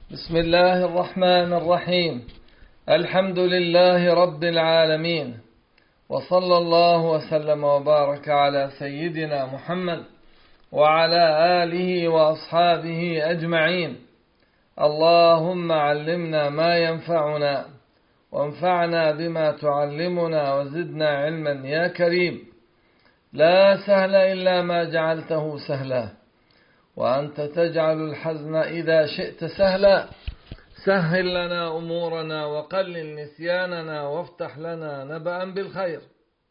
بسم الله الرحمن الرحيم. الحمد لله رب العالمين، وصلى الله وسلم وبارك على سيدنا محمد وعلى آله وأصحابه أجمعين. اللهم علمنا ما ينفعنا وانفعنا بما تعلمنا وزدنا علما يا كريم. لا سهل إلا ما جعلته سهلا، وأنت تجعل الحزن إذا شئت سهلا. سهل لنا أمورنا وقلل نسياننا وافتح لنا نبأ بالخير.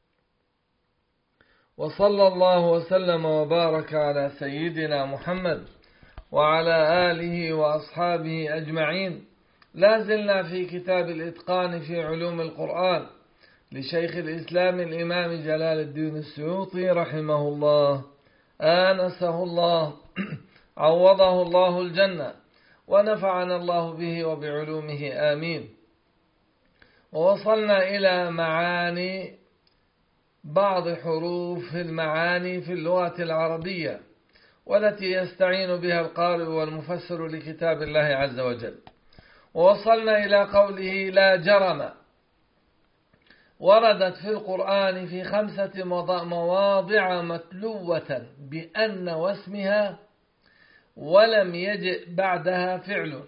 وصلى الله وسلم وبارك على سيدنا محمد وعلى آله وأصحابه أجمعين. لا زلنا في كتاب الإتقان في علوم القرآن لشيخ الإسلام الإمام جلال الدين السيوطي رحمه الله، آنسه الله، عوضه الله الجنة، ونفعنا الله به وبعلومه آمين. ووصلنا إلى معاني بعض حروف المعاني في اللغة العربية، والتي يستعين بها القارئ والمفسر لكتاب الله عز وجل. ووصلنا إلى قوله لا جرم، وردت في القرآن في 5 مواضع متلوة بأن واسمها، ولم يجئ بعدها فعل،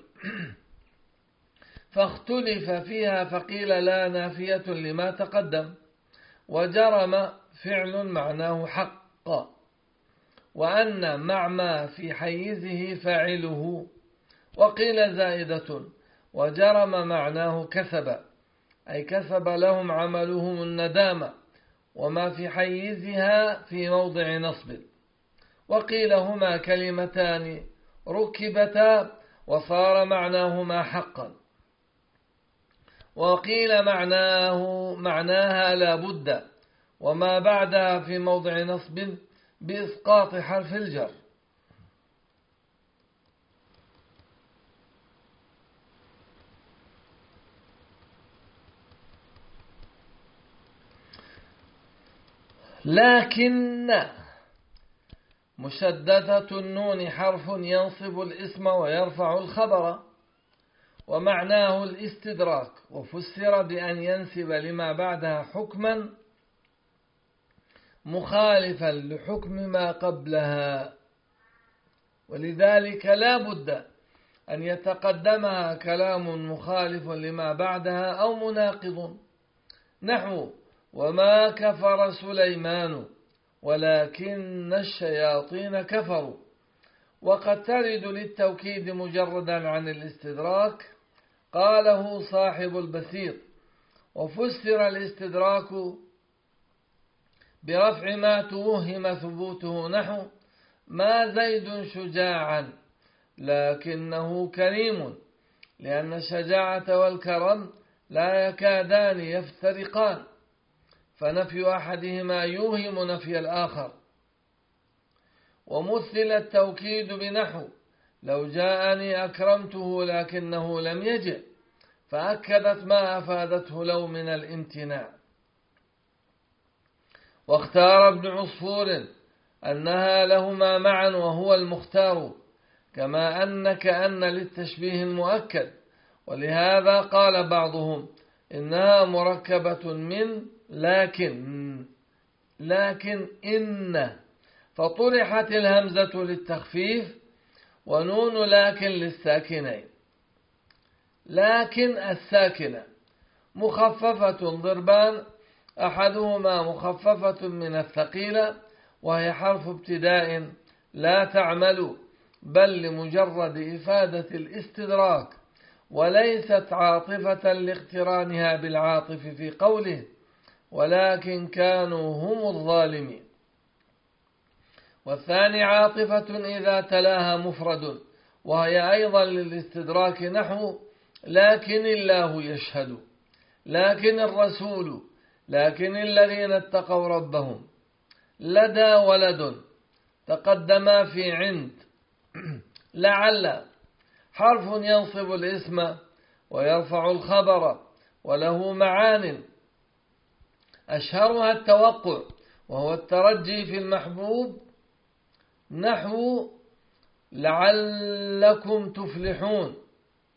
فاختلف فيها فقيل لا نافية لما تقدم، وجرم فعل معناه حق، وأن مع ما في حيزه فاعله، وقيل زائدة، وجرم معناه كسب، أي كسب لهم عملهم الندامة، وما في حيزها في موضع نصب، وقيل هما كلمتان ركبتا وصار معناهما حقا، وقيل معناها لا بد، وما بعدها في موضع نصب بإسقاط حرف الجر. لكن مشددة النون حرف ينصب الاسم ويرفع الخبر، ومعناه الاستدراك، وفسر بأن ينسب لما بعدها حكما مخالفا لحكم ما قبلها، ولذلك لا بد أن يتقدمها كلام مخالف لما بعدها أو مناقض، نحو وما كفر سليمان ولكن الشياطين كفروا. وقد ترد للتوكيد مجردا عن الاستدراك، قاله صاحب البسيط، وفسر الاستدراك برفع ما توهم ثبوته، نحو ما زيد شجاعا لكنه كريم، لأن الشجاعة والكرم لا يكادان يفترقان، فنفي أحدهما يوهم نفي الآخر. ومثل التوكيد بنحو لو جاءني أكرمته لكنه لم يجئ، فأكدت ما أفادته لو من الامتناع. واختار ابن عصفور أنها لهما معا وهو المختار، كما أن كأن للتشبيه المؤكد، ولهذا قال بعضهم إنها مركبة من لكن إن، فطرحت الهمزة للتخفيف ونون لكن للساكنين. لكن الساكنة مخففة ضربان، أحدهما مخففة من الثقيلة، وهي حرف ابتداء لا تعمل، بل لمجرد إفادة الاستدراك، وليست عاطفة لاقترانها بالعاطف في قوله ولكن كانوا هم الظالمين. والثاني عاطفة إذا تلاها مفرد، وهي أيضا للاستدراك، نحو لكن الله يشهد، لكن الرسول، لكن الذين اتقوا ربهم. لدى ولد تقدما في عند. لعل حرف ينصب الاسم ويرفع الخبر، وله معان أشهرها التوقع، وهو الترجي في المحبوب، نحو لعلكم تفلحون،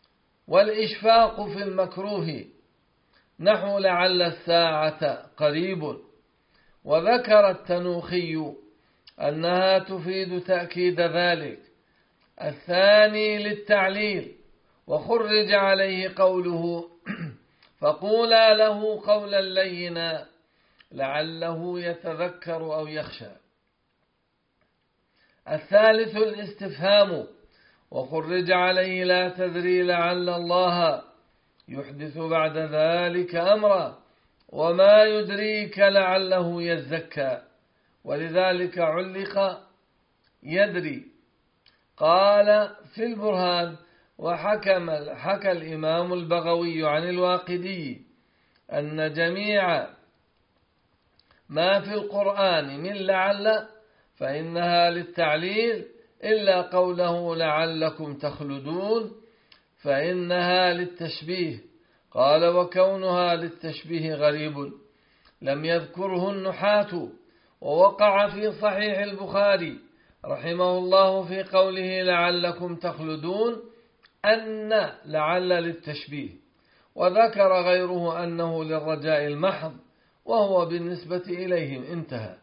والإشفاق في المكروه نحو لعل الساعة قريب. وذكر التنوخي أنها تفيد تأكيد ذلك. الثاني للتعليل، وخرج عليه قوله فقولا له قولا لينا لعله يتذكر أو يخشى. الثالث الاستفهام، وخرج عليه لا تدري لعل الله يحدث بعد ذلك أمرا وما يدريك لعله يزكى، ولذلك علق يدري. قال في البرهان: حكى الإمام البغوي عن الواقدي أن جميع ما في القرآن من لعل فإنها للتعليل إلا قوله لعلكم تخلدون فإنها للتشبيه. قال: وكونها للتشبيه غريب لم يذكره النحاة. ووقع في صحيح البخاري رحمه الله في قوله لعلكم تخلدون أن لعل للتشبيه، وذكر غيره أنه للرجاء المحض، وهو بالنسبة إليهم انتهى.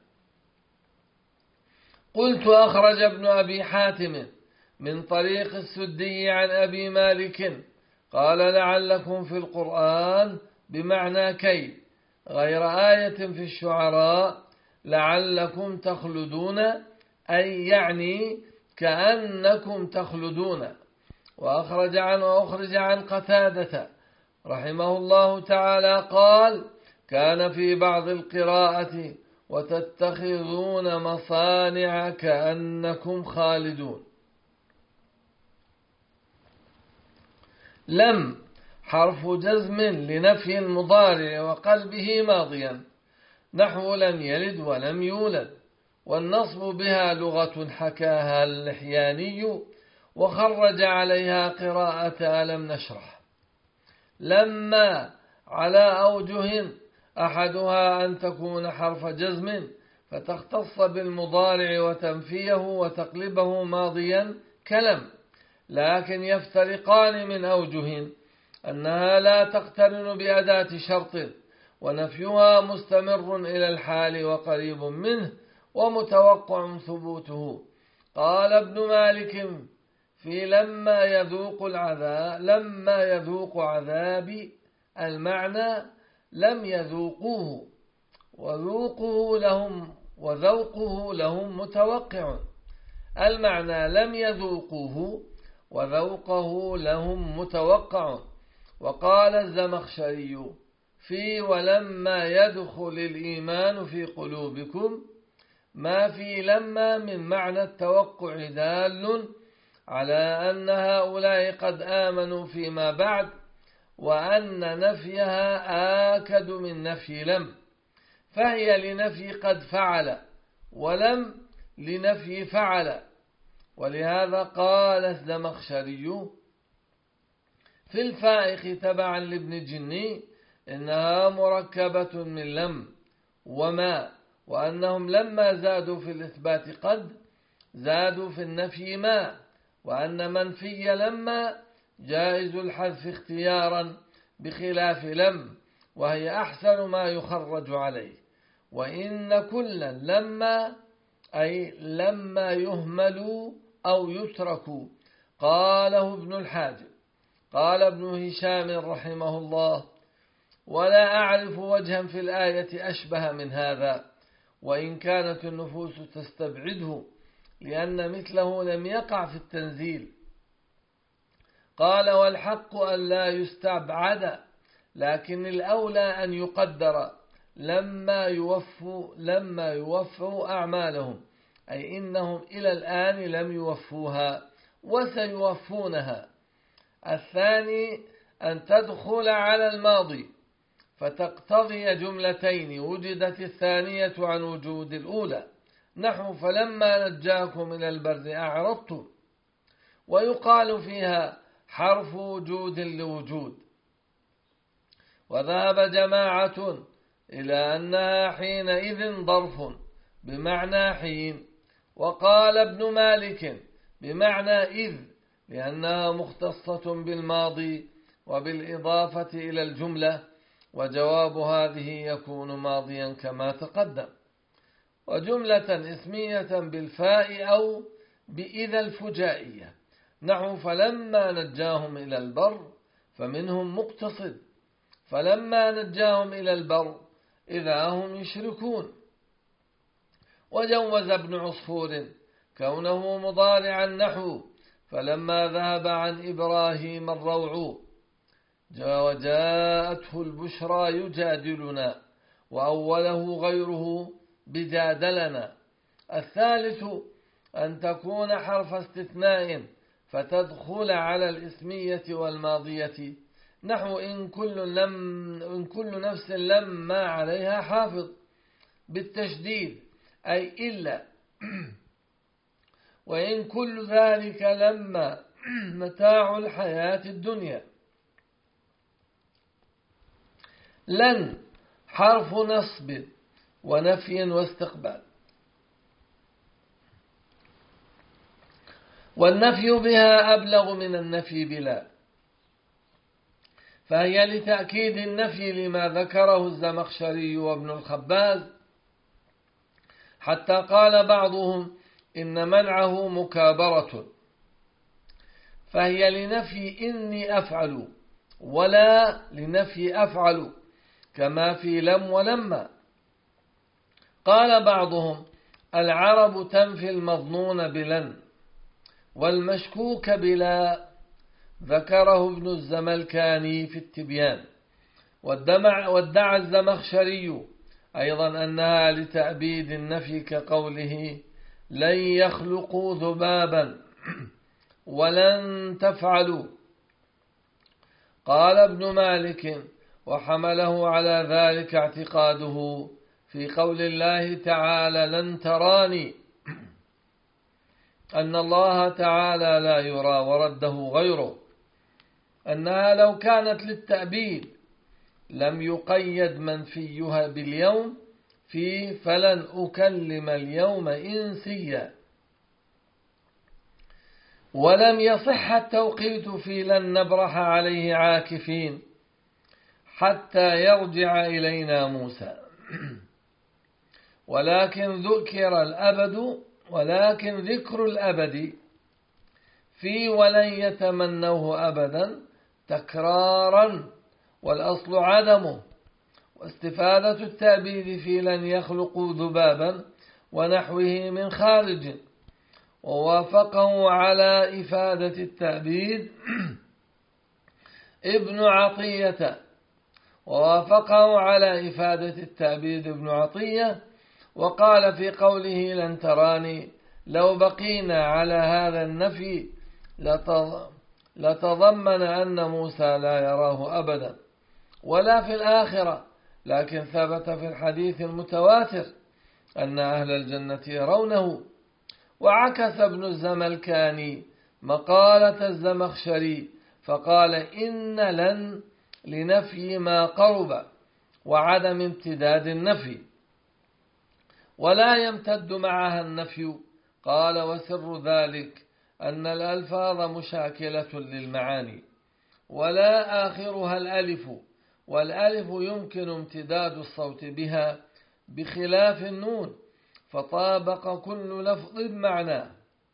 قلت: أخرج ابن أبي حاتم من طريق السدي عن أبي مالك قال لعلكم في القرآن بمعنى كي، غير آية في الشعراء لعلكم تخلدون، أي يعني كأنكم تخلدون. وأخرج عن قتادة رحمه الله تعالى قال: كان في بعض القراءة وتتخذون مصانع كأنكم خالدون. لم حرف جزم لنفي المضارع وقلبه ماضيا نحو لم يلد ولم يولد. والنصب بها لغة حكاها اللحياني وخرج عليها قراءة ألم نشرح. لما على أوجه أحدها أن تكون حرف جزم فتختص بالمضارع وتنفيه وتقلبه ماضيا كلم، لكن يفترقان من أوجه أنها لا تقترن بأداة شرط، ونفيها مستمر إلى الحال وقريب منه ومتوقع ثبوته. قال ابن مالك في لما يذوق عذابي المعنى لم يذوقوه، وذوقه لهم متوقع. المعنى لم يذوقوه وذوقه لهم متوقع. وقال الزمخشري في ولما يدخل الإيمان في قلوبكم ما في لما من معنى التوقع دال على أن هؤلاء قد آمنوا فيما بعد، وأن نفيها آكد من نفي لم، فهي لنفي قد فعل ولم لنفي فعل. ولهذا قال الزمخشري في الفائق تبعا لابن جني إنها مركبة من لم وما، وأنهم لما زادوا في الإثبات قد زادوا في النفي ما، وأن منفي لما جائز الحذف اختيارا بخلاف لم، وهي أحسن ما يخرج عليه. وإن كلا لما أي لما يهملوا أو يتركوا. قاله ابن الحاجب. قال ابن هشام رحمه الله: ولا أعرف وجها في الآية أشبه من هذا، وإن كانت النفوس تستبعده، لأن مثله لم يقع في التنزيل. قال: والحق أن لا يستبعد، لكن الأولى أن يقدر لما يوفوا أعمالهم، أي إنهم إلى الآن لم يوفوها وسيوفونها. الثاني أن تدخل على الماضي فتقتضي جملتين وجدت الثانية عن وجود الأولى، نحو فلما نجاكم إلى البر أعرضتم، ويقال فيها حرف وجود لوجود. وذهب جماعة إلى أنها حينئذ ظرف بمعنى حين. وقال ابن مالك بمعنى إذ، لأنها مختصة بالماضي وبالإضافة إلى الجملة، وجواب هذه يكون ماضيا كما تقدم. وجملة اسمية بالفاء أو بإذا الفجائية، نحو فلما نجاهم إلى البر فمنهم مقتصد، فلما نجاهم إلى البر إذا هم يشركون. وجوز ابن عصفور كونه مضارعا، نحو فلما ذهب عن إبراهيم الروع وجاءته البشرى يجادلنا، وأوله غيره بجادلنا. الثالث أن تكون حرف استثناء فتدخل على الاسمية والماضية، نحو إن كل نفس لما عليها حافظ بالتشديد أي إلا، وإن كل ذلك لما متاع الحياة الدنيا. لن حرف نصب ونفي واستقبال، والنفي بها أبلغ من النفي بلا، فهي لتأكيد النفي لما ذكره الزمخشري وابن الخباز، حتى قال بعضهم إن منعه مكابرة، فهي لنفي إني أفعل ولا لنفي أفعل، كما في لم ولما. قال بعضهم العرب تنفي المظنون بلن والمشكوك بلا، ذكره ابن الزملكاني في التبيان. وادعى الزمخشري أيضا أنها لتأبيد النفي كقوله لن يخلقوا ذبابا ولن تفعلوا. قال ابن مالك وحمله على ذلك اعتقاده في قول الله تعالى لن تراني، أن الله تعالى لا يرى ورده غيره، أنها لو كانت للتأبيد لم يقيد منفيها باليوم في فلن أكلم اليوم إنسيا، ولم يصح التوقيت في لن نبرح عليه عاكفين حتى يرجع إلينا موسى، ولكن ذكر الأبد في ولن يتمنوه أبدا تكرارا، والأصل عدمه. واستفادة التأبيد في لن يخلقوا ذبابا ونحوه من خارج، ووافقه على إفادة التأبيد ابن عطية، وقال في قوله لن تراني لو بقينا على هذا النفي لتضمن أن موسى لا يراه أبدا ولا في الآخرة، لكن ثبت في الحديث المتواتر أن أهل الجنة يرونه. وعكس ابن الزملكاني مقالة الزمخشري فقال إن لن لنفي ما قرب وعدم امتداد النفي، ولا يمتد معها النفي. قال وسر ذلك أن الألفاظ مشاكلة للمعاني ولا آخرها الألف، والألف يمكن امتداد الصوت بها بخلاف النون، فطابق كل لفظ معناه.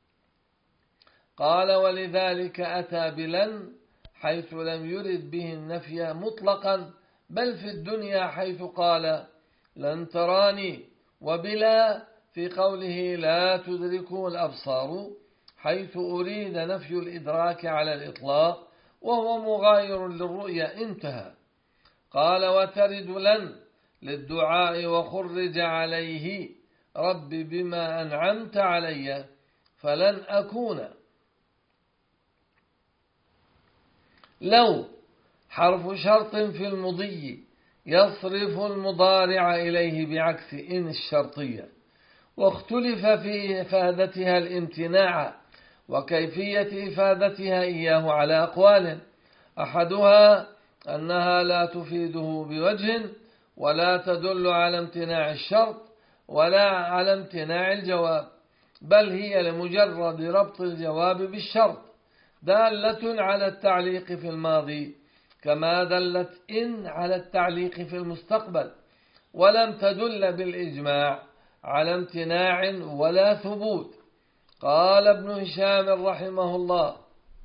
قال ولذلك أتى بلن حيث لم يرد به النفي مطلقا، بل في الدنيا حيث قال لن تراني، وبلا في قوله لا تدركه الأبصار حيث أريد نفي الإدراك على الإطلاق وهو مغاير للرؤية. انتهى. قال وترد لن للدعاء وخرج عليه رب بما أنعمت علي فلن أكون. لو حرف شرط في المضي يصرف المضارع إليه بعكس إن الشرطية، واختلف في إفادتها الامتناع وكيفية إفادتها إياه على أقوال، أحدها أنها لا تفيده بوجه ولا تدل على امتناع الشرط ولا على امتناع الجواب، بل هي لمجرد ربط الجواب بالشرط دالة على التعليق في الماضي، كما دلت إن على التعليق في المستقبل، ولم تدل بالإجماع على امتناع ولا ثبوت. قال ابن هشام رحمه الله: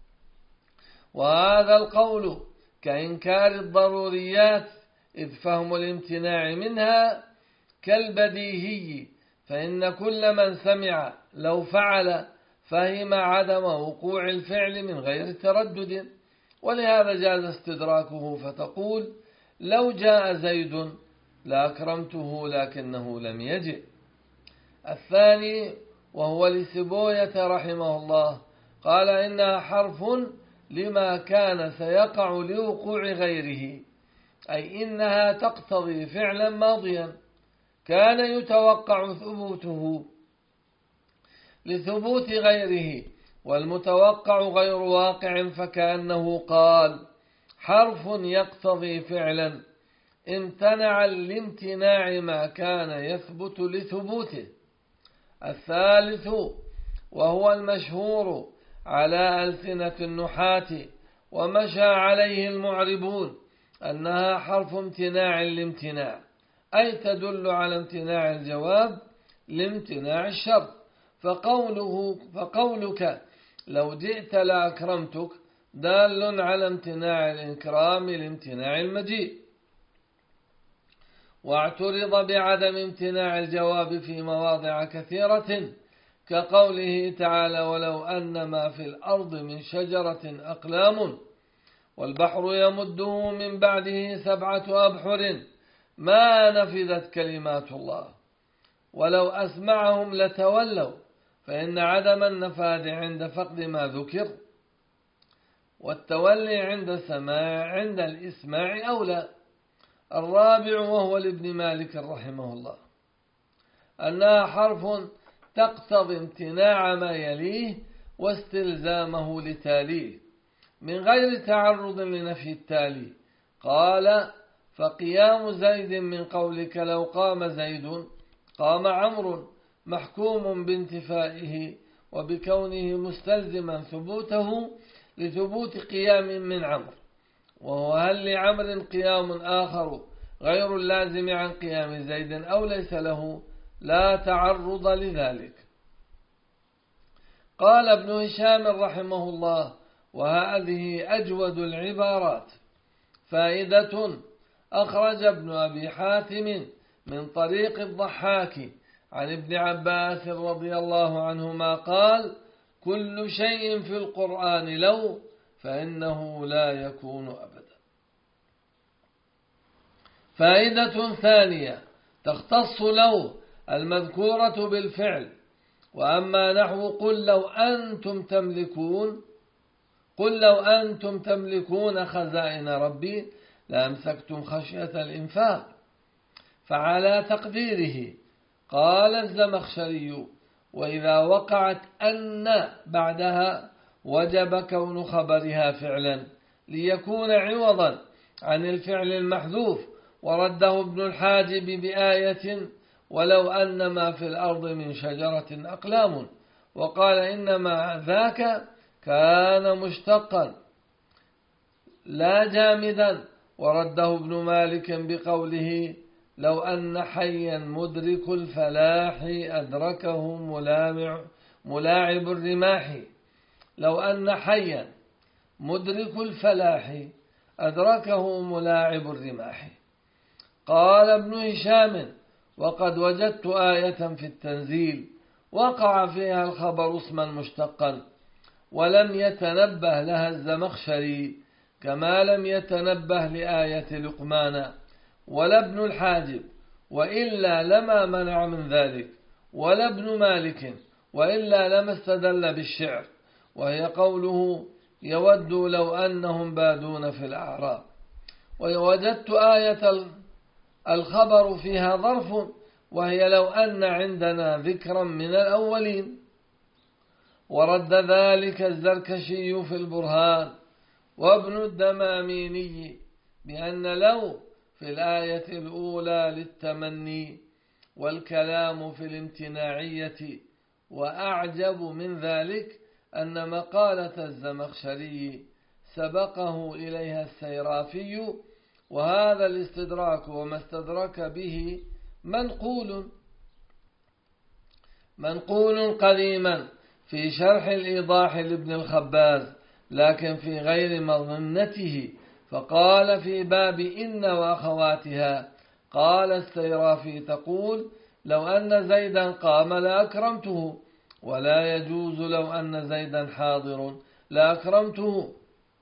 وهذا القول كإنكار الضروريات، إذ فهم الامتناع منها كالبديهي، فإن كل من سمع لو فعل فهم عدم وقوع الفعل من غير تردد، ولهذا جاز استدراكه، فتقول: لو جاء زيد لأكرمته لكنه لم يجئ. الثاني وهو لسبوية رحمه الله، قال: إنها حرف لما كان سيقع لوقوع غيره، أي إنها تقتضي فعلا ماضيا كان يتوقع ثبوته لثبوت غيره، والمتوقع غير واقع، فكأنه قال: حرف يقتضي فعلا امتنع الامتناع ما كان يثبت لثبوته. الثالث وهو المشهور على ألسنة النحاة ومشى عليه المعربون، أنها حرف امتناع لامتناع، أي تدل على امتناع الجواب لامتناع الشرط. فقولك لو جئت لأكرمتك دال على امتناع الإكرام لامتناع المجيء. واعترض بعدم امتناع الجواب في مواضع كثيرة، كقوله تعالى: ولو أن ما في الأرض من شجرة أقلام والبحر يمده من بعده 7 أبحر ما نفذت كلمات الله ولو أسمعهم لتولوا، فإن عدم النفاذ عند فقد ما ذكر، والتولي عند الإسماع أولى. الرابع وهو لابن مالك رحمه الله، أنها حرف تقتضي امتناع ما يليه واستلزامه لتاليه من غير تعرض لنفي التالي. قال: فقيام زيد من قولك لو قام زيد قام عمرو محكوم بانتفائه وبكونه مستلزما ثبوته لثبوت قيام من عمرو، وهو هل لعمر قيام آخر غير اللازم عن قيام زيد أو ليس له؟ لا تعرض لذلك. قال ابن هشام رحمه الله: وهذه أجود العبارات. فائدة: أخرج ابن أبي حاتم من طريق الضحاك عن ابن عباس رضي الله عنهما قال: كل شيء في القرآن لو، فإنه لا يكون أبدا. فائدة ثانية تختص لو المذكورة بالفعل. وأما نحو قل لو أنتم تملكون خزائن ربي لأمسكتم خشية الإنفاق، فعلى تقديره قال الزمخشري: وإذا وقعت أن بعدها وجب كون خبرها فعلا ليكون عوضا عن الفعل المحذوف. ورده ابن الحاجب بآية: ولو أن ما في الأرض من شجرة أقلام، وقال إنما ذاك كان مشتقا لا جامدا. ورده ابن مالك بقوله: لو أن حيا مدرك الفلاح أدركه ملاعب الرماح. لو أن حيا مدرك الفلاح أدركه ملاعب الرماح. قال ابن هشام: وقد وجدت آية في التنزيل وقع فيها الخبر اسما مشتقا ولم يتنبه لها الزمخشري، كما لم يتنبه لآية لقمان ولا ابن الحاجب، وإلا لما منع من ذلك، ولا ابن مالك، وإلا لما استدل بالشعر، وهي قوله: يود لو أنهم بادون في الأعراب. ووجدت آية الخبر فيها ظرف، وهي لو أن عندنا ذكرا من الأولين. ورد ذلك الزركشي في البرهان وابن الدماميني بأن لو في الآية الأولى للتمني والكلام في الامتناعية، وأعجب من ذلك أن مقالة الزمخشري سبقه إليها السيرافي، وهذا الاستدراك وما استدرك به منقول قديما في شرح الإيضاح لابن الخباز، لكن في غير مظنته، فقال في باب إن وأخواتها: قال السيرافي تقول: لو أن زيدا قام لأكرمته، ولا يجوز لو أن زيدا حاضر لأكرمته،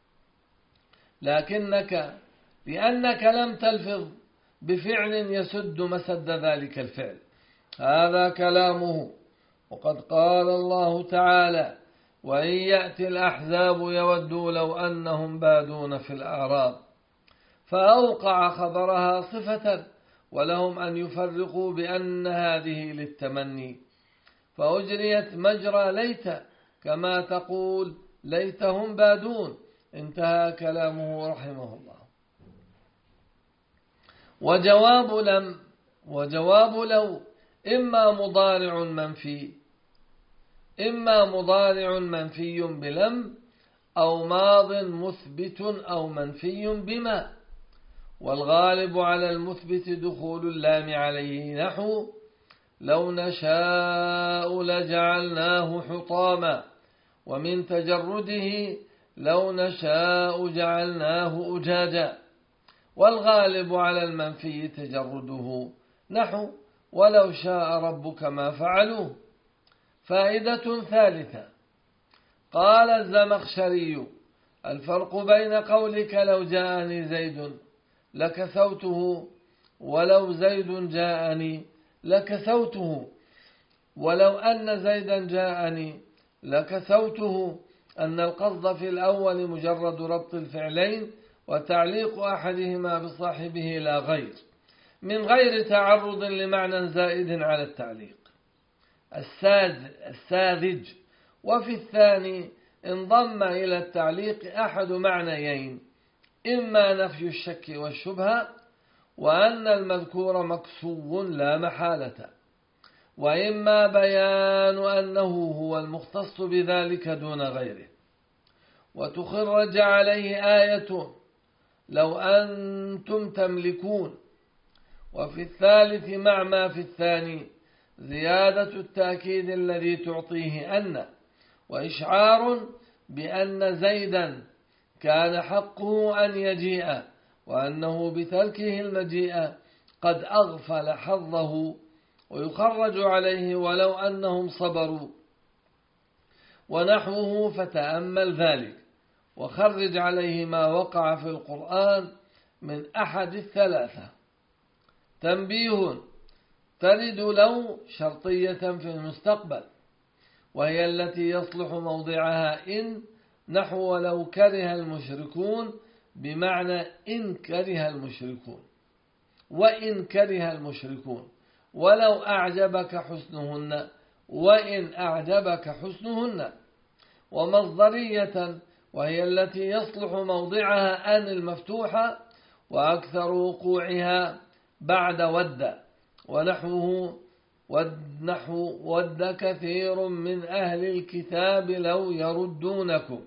لأنك لم تلفظ بفعل يسد مسد ذلك الفعل. هذا كلامه. وقد قال الله تعالى: وإن يأتي الأحزاب يودوا لو أنهم بادون في الأعراب، فأوقع خبرها صفة، ولهم أن يفرقوا بأن هذه للتمني، فأجريت مجرى ليت، كما تقول ليتهم بادون. انتهى كلامه رحمه الله. وجواب لو إما مضارع منفي بلم، أو ماض مثبت أو منفي بما، والغالب على المثبت دخول اللام عليه، نحو: لو نشاء لجعلناه حطاما، ومن تجرده: لو نشاء جعلناه أجاجا. والغالب على المنفي تجرده، نحو: ولو شاء ربك ما فعلوه. فائدة ثالثة: قال الزمخشري: الفرق بين قولك لو جاءني زيد لكسوته، ولو زيد جاءني لكسوته، ولو أن زيدا جاءني لكسوته، أن القصد في الأول مجرد ربط الفعلين وتعليق أحدهما بصاحبه لا غير، من غير تعرض لمعنى زائد على التعليق الساذج. وفي الثاني انضم إلى التعليق أحد معنيين: إما نفي الشك والشبهة، وأن المذكور مكسو لا محالة، وإما بيان أنه هو المختص بذلك دون غيره. وتخرج عليه آية: لو أنتم تملكون. وفي الثالث مع ما في الثاني زيادة التأكيد الذي تعطيه أن، وإشعار بأن زيدا كان حقه أن يجيء، وأنه بتركه المجيء قد أغفل حظه. ويخرج عليه: ولو أنهم صبروا، ونحوه، فتأمل ذلك. وخرج عليه ما وقع في القرآن من أحد الثلاثة. تنبيه: ترد لو شرطية في المستقبل، وهي التي يصلح موضعها إن، نحو: ولو كره المشركون، بمعنى إن كره المشركون، وإن كره المشركون، ولو أعجبك حسنهن، وإن أعجبك حسنهن. ومصدرية، وهي التي يصلح موضعها أن المفتوحة، وأكثر وقوعها بعد ود، ونحوه: ود كثير من أهل الكتاب لو يردونكم،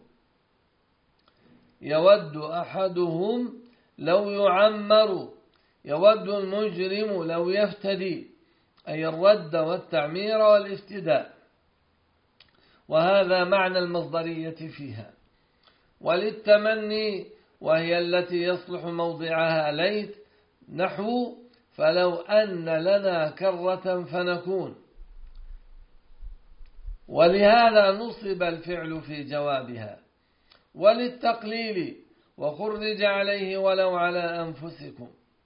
يود أحدهم لو يعمر، يود المجرم لو يفتدي، أي الرد والتعمير والافتداء. وهذا معنى المصدرية فيها. وللتمني، وهي التي يصلح موضعها ليت، نحو: فلو أن لنا كرة فنكون. ولهذا نصب الفعل في جوابها. وللتقليل، وخرج عليه: ولو على أنفسكم.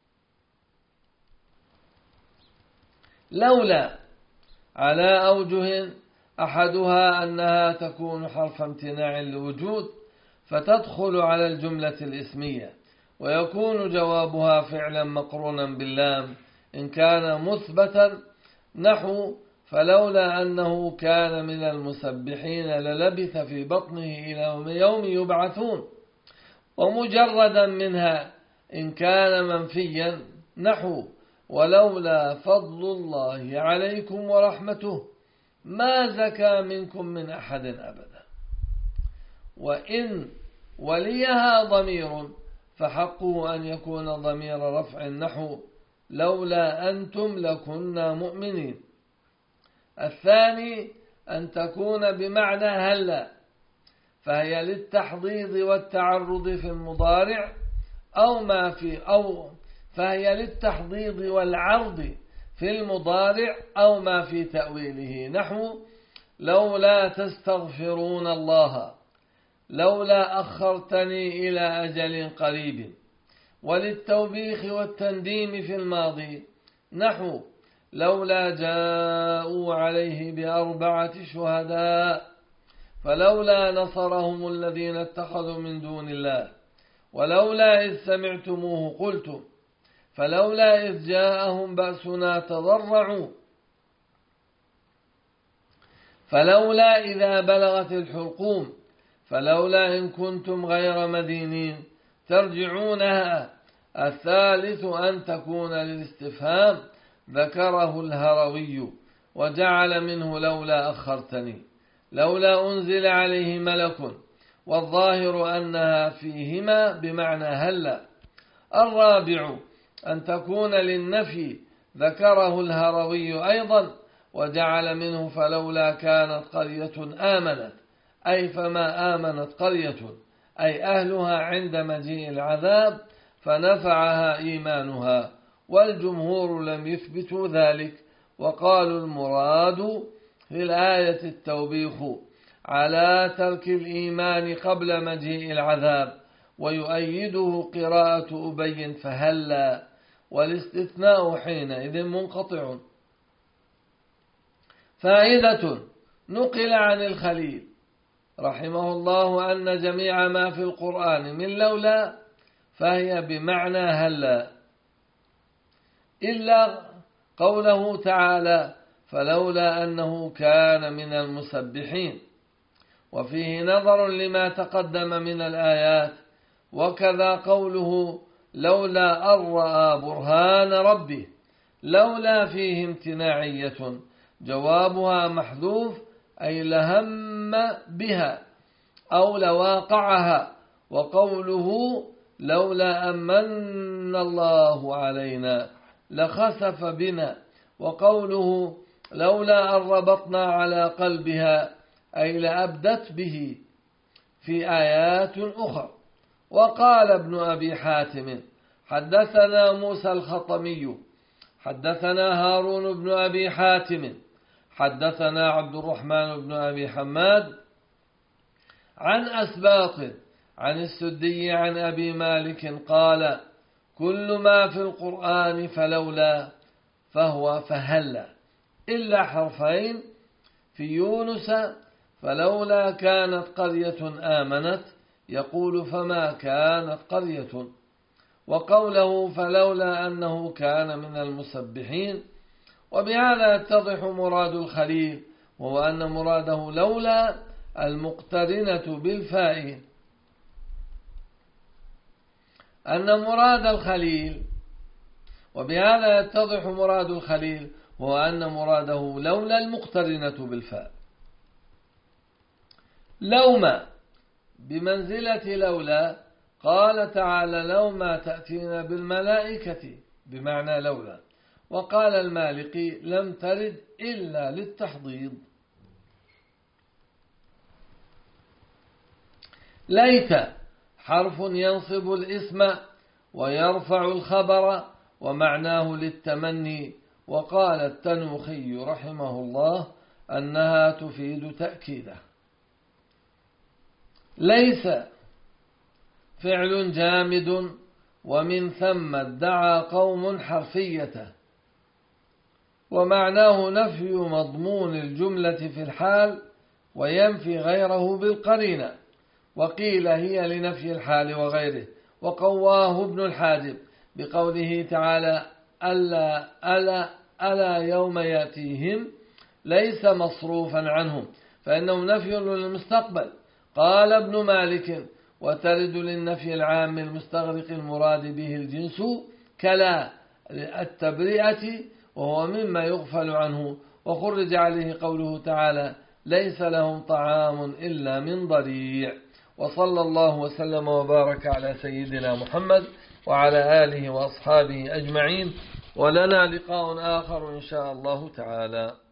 لولا على أوجه، أحدها أنها تكون حرف امتناع للوجود، فتدخل على الجملة الاسمية، ويكون جوابها فعلا مقرونا باللام إن كان مثبتا، نحو: فلولا أنه كان من المسبحين للبث في بطنه إلى يوم يبعثون. ومجردا منها إن كان منفيا، نحو: ولولا فضل الله عليكم ورحمته ما زكى منكم من أحد أبدا. وإن وليها ضمير فحقه أن يكون ضمير رفع نحو لولا أنتم لكنا مؤمنين. الثاني أن تكون بمعنى هلا، فهي للتحضيض والتعرض في المضارع فهي للتحضيض والعرض في المضارع أو ما في تأويله، نحو لولا تستغفرون الله، لولا أخرتني إلى أجل قريب. وللتوبيخ والتنديم في الماضي، نحو لولا جاءوا عليه بأربعة شهداء، فلولا نصرهم الذين اتخذوا من دون الله، ولولا إذ سمعتموه قلتم، فلولا إذ جاءهم بأسنا تضرعوا، فلولا إذا بلغت الحلقوم، فلولا إن كنتم غير مدينين ترجعونها. الثالث أن تكون للاستفهام ذكره الهروي وجعل منه لولا أخرتني، لولا أنزل عليه ملك، والظاهر أنها فيهما بمعنى هلا. الرابع أن تكون للنفي ذكره الهروي أيضا وجعل منه فلولا كانت قرية آمنت، أي فما آمنت قرية أي أهلها عند مجيء العذاب فنفعها إيمانها، والجمهور لم يثبتوا ذلك، وقالوا المراد في الآية التوبيخ على ترك الإيمان قبل مجيء العذاب، ويؤيده قراءة أبي فهلا، والاستثناء حينئذ منقطع. فائدة: نقل عن الخليل رحمه الله أن جميع ما في القرآن من لولا فهي بمعنى هلا، إلا قوله تعالى فلولا أنه كان من المسبحين، وفيه نظر لما تقدم من الآيات. وكذا قوله لولا أن رأى برهان ربه، لولا فيه امتناعية جوابها محذوف أي لهم بها أو لواقعها. وقوله لولا أمن الله علينا لخسف بنا، وقوله لولا أن ربطنا على قلبها أي لأبدت به في آيات أخرى. وقال ابن أبي حاتم حدثنا موسى الخطمي حدثنا هارون بن أبي حاتم حدثنا عبد الرحمن بن أبي حماد عن أسباط عن السدي عن أبي مالك قال كل ما في القرآن فلولا فهو فهلا، إلا حرفين في يونس فلولا كانت قرية آمنت يقول فما كانت قرية، وقوله فلولا أنه كان من المسبحين. وبهذا يتضح مراد الخليل، وهو أن مراده لولا المقترنة بالفاء، أن مراد الخليل، وبهذا يتضح مراد الخليل وهو أن مراده لولا المقترنة بالفاء. لوما بمنزلة لولا، قال تعالى لوما تأتينا بالملائكة بمعنى لولا. وقال المالكي لم ترد إلا للتحضيض. ليت حرف ينصب الاسم ويرفع الخبر ومعناه للتمني. وقال التنوخي رحمه الله أنها تفيد تأكيده. ليس فعل جامد، ومن ثم ادعى قوم حرفيته، ومعناه نفي مضمون الجملة في الحال وينفي غيره بالقرينة. وقيل هي لنفي الحال وغيره. وقواه ابن الحاجب بقوله تعالى ألا يوم يأتيهم ليس مصروفا عنهم، فإنه نفي للمستقبل. قال ابن مالك وترد للنفي العام المستغرق المراد به الجنس كلا التبرئة، وهو مما يغفل عنه. وخرج عليه قوله تعالى ليس لهم طعام إلا من ضريع. وصلى الله وسلم وبارك على سيدنا محمد وعلى آله وأصحابه أجمعين، ولنا لقاء آخر إن شاء الله تعالى.